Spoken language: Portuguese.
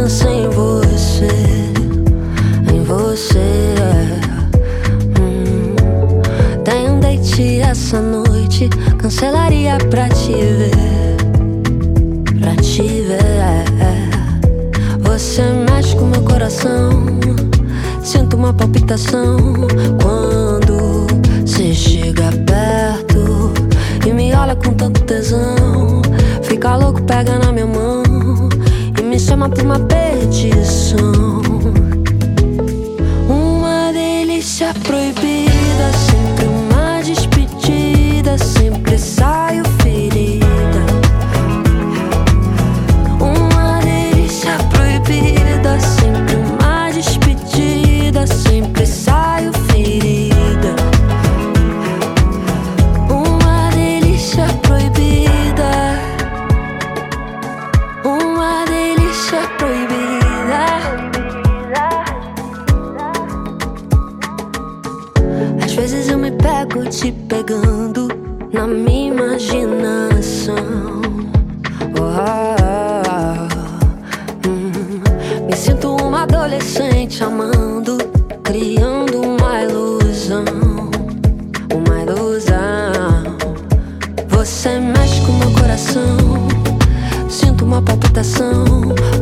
pensa em você, em você. Tem um date essa noite, cancelaria pra te ver, pra te ver. Você mexe com meu coração, sinto uma palpitação quando cê chega perto e me olha com tanto tesão. Fica louco, pega na minha mão e me chama pra uma petição. Uma delícia proibida, sempre uma despedida, sempre saio ferida. Uma delícia proibida, sempre uma despedida, sempre saio ferida. Uma delícia proibida, uma delícia proibida. Às vezes eu me pego te pegando na minha imaginação. Me sinto uma adolescente amando, criando uma ilusão, uma ilusão. Você mexe com meu coração, sinto uma palpitação